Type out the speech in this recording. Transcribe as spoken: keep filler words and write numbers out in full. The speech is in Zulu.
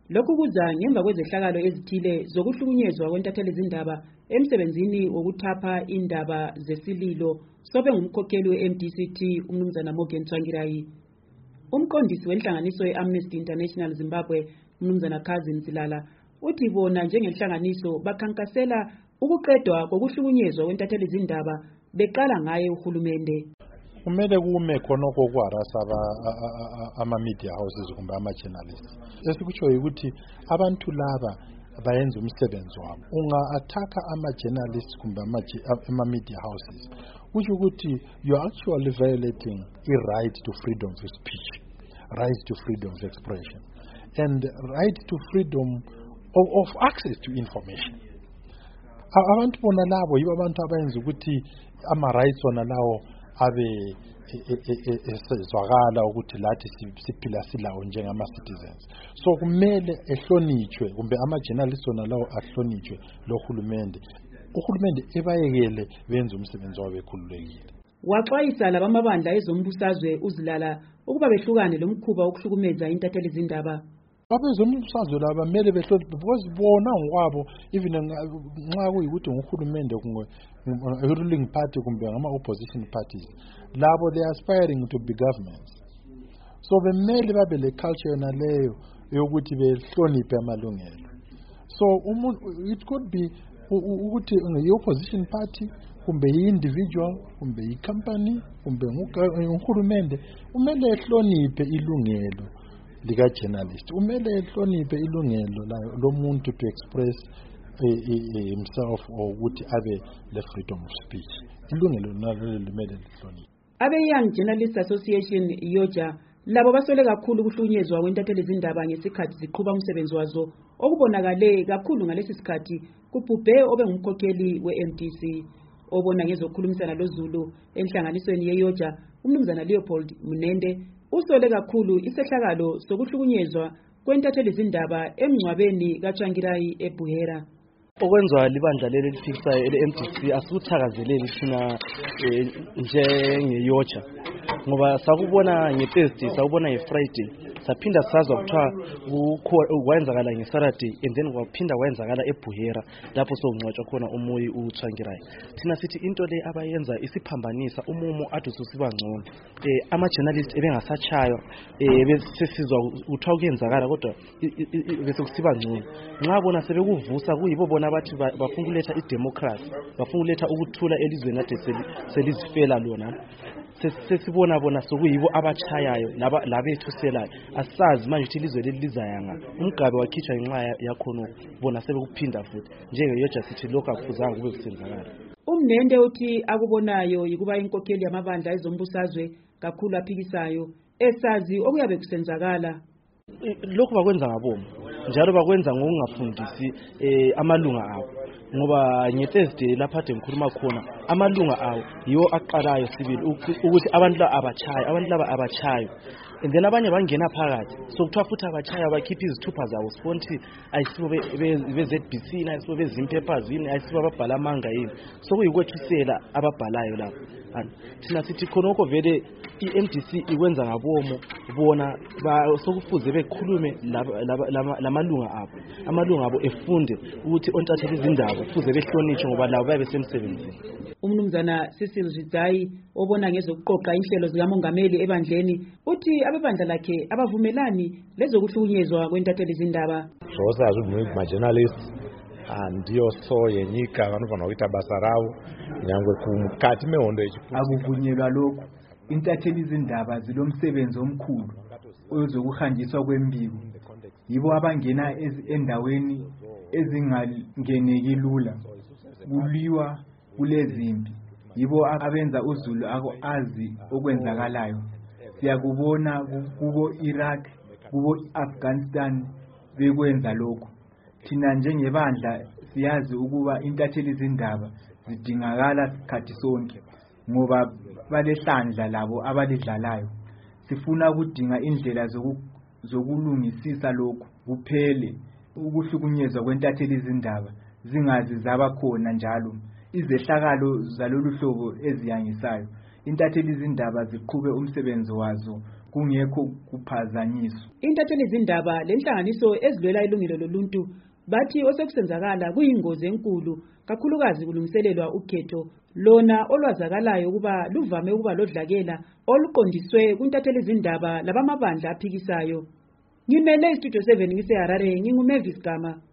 Lokhu kuza ngemva kwezehlakalo ezithile zokuhlukunyezwa kwentatheli izindaba emsebenzini wokuthapha indaba zesililo sobe ngumkhokheli we-M D C T umnumzana Morgan Tsvangirai. Umqondisi wenhlanganiso ye-Amnesty International Zimbabwe umnumzana Kazim Zilala uthi bona njengenhlanganiso bakhankasela ukuqedwa kokuhlukunyezwa kwentatheli izindaba beqala ngaye uhulumende. Kumele kume khonoko kwarasa ama media houses kumbe ama journalists. Esikutsho ukuthi abantu laba bayenza umsebenzi wabo. Unga attack ama journalists kumbe ama media houses. Which ukuthi you are actually violating the right to freedom of speech, right to freedom of expression, and right to freedom of, of access to information. Abantu bona labo yibo abantu abayenza ukuthi ama rights ona lawo abe esezwakala ukuthi lathi siphila silawo njengama citizens. So kumele ehlonitshwe kumbe ama journalists ona lawo ahlonitshwe lo hulumende. Uhulumende ebayekele benza umsebenzi wabo ekhululekile. Waxwayisa labamabandla ezombusazwe uZilala ukuba behlukane lomkhuba wokuhlukumeza intatheli izindaba. Abezombusazwe laba kumele behloniphe because bona ngokwabo even nxa kuyikuthi nguhulumende kumbe ruling party kumbe ngama opposition parties labo they are aspiring to be governments. So bemele babe le culture na leyo yokuthi behloniphe amalungelo. So it could be ukuthi i-opposition party kumbe i-individual kumbe i-company kumbe nguhulumende umele ehloniphe ilungelo lika journalist, umele ehloniphe ilungelo lomuntu to express himself or ukuthi abe le freedom of speech. Ilungelo nalo limele lihloniphe. Abe Young Journalists Association yoja labo basole kakhulu ukuhlukunyezwa kwentatheli izindaba ngesikhathi ziqhuba umsebenzi wazo okubonakale kakhulu ngalesi sikhathi kubhubhe obe ngumkhokheli we-M D C obona ngezokhulumisana loZulu enhlanganisweni yeyoja umnumzana Leopold Munende usole kakhulu isehlakalo sokuhlukunyezwa kwentatheli izindaba emngcwabeni kaTsvangirai eBuhera. Okwenzwa libandla leli lifikisayo ele-M D C asikuthakazeleli thina njengeyoja ngoba sakubona ngeThursday sakubona ngeFriday saphinda sazwa kuthiwa kwenzakala ngeSaturday and then kwaphinda kwenzakala eBuhera lapho sokungcwatshwa khona umoyi uTsvangirai. Thina sithi into le abayenza isiphambanisa umumo ade ususiba ngcono. Eh ama journalists ebengasatshaywa eh besizwa kuthiwa kuyenzakala kodwa bese kusiba ngcono. Nxa bona sebekuvusa kuyibo bona abathi bafuna ukuletha idemocracy, bafuna ukuletha ukuthula elizweni ade selizifela lona. Sesibona bona sokuyibo abachayayo laba labethuselayo asazi manje ukuthi ilizwe leli lizayanga umgabe wakhitshwa inxa yakhono bona sebekuphinda futhi njengeyoja sithi lokho akufuzanga kube kusenzakala. Umnende uthi akubonayo yikuba inkokheli yamabandla ezombusazwe kakhulu aphikisayo esazi okuyabe kusenzakala. Lokho bakwenza ngabomo njalo bakwenza ngokungafundisi eh amalunga abo ngoba ngeThursday lapha ade ngikhuluma khona amalunga awo yiwo aqalayo sibili ukuthi abantu la abachayo abantu laba abachayo and then abanye bangena phakathi so kuthiwa futhi abachayo bakhipha izithupha zabo sponti ayisibo be-Z B C na ayisibo bezimpapers yini ayisibo ababhala amanga yini so kuyikwethisela ababhalayo lapho thina sithi khonoko vele i-M D C ikwenza ngabomo bona sokufuze bekhulume lamalunga abo amalunga abo efunde ukuthi ontatheli izindaba fuze behlonitshwe ngoba labo babe semsebenzini. Umnumzana Cecil Zidai obona ngezokuqoqa inhlelo zikamongameli ebandleni uthi abebandla lakhe abavumelani lezokuhlukunyezwa kwentatheli izindaba. Sosazi ukuthi ma journalists ndiyo so yenyika vanofana kuita basa ravo nyangwe kumukati mehondo yechifundo akuvunyelwa lokho. Intatheli izindaba zilomsebenzi omkhulu ozokuhanjiswa kwembiko yibo abangena endaweni ezingangeneki lula kuliwa kulezimpi yibo abenza uZulu azi okwenzakalayo. Siyakubona kubo Iraq kubo Afghanistan bekwenza lokho. Thina njengebandla siyazi ukuba intatheli izindaba zidingakala sikhathi sonke ngoba balehlandla labo abalidlalayo. Sifuna ukudinga indlela zokulungisisa lokho kuphele ukuhlukunyezwa kwentatheli izindaba zingazi zaba khona njalo izehlakalo zalolu hlobo eziyangisayo. Intatheli izindaba ziqhube umsebenzi wazo kungekho kuphazanyiswa. Intatheli zindaba lenhlanganiso ezilwela ilungelo loluntu bathi osekusenzakala kuyingozi enkulu kakhulukazi kulungiselelwa ukhetho lona olwazakalayo kuba luvame ukuba lodlakela oluqondiswe kuntatheli zindaba labamabandla aphikisayo. Ngimele istudio seven ngise Harare, nginguMavis Gama.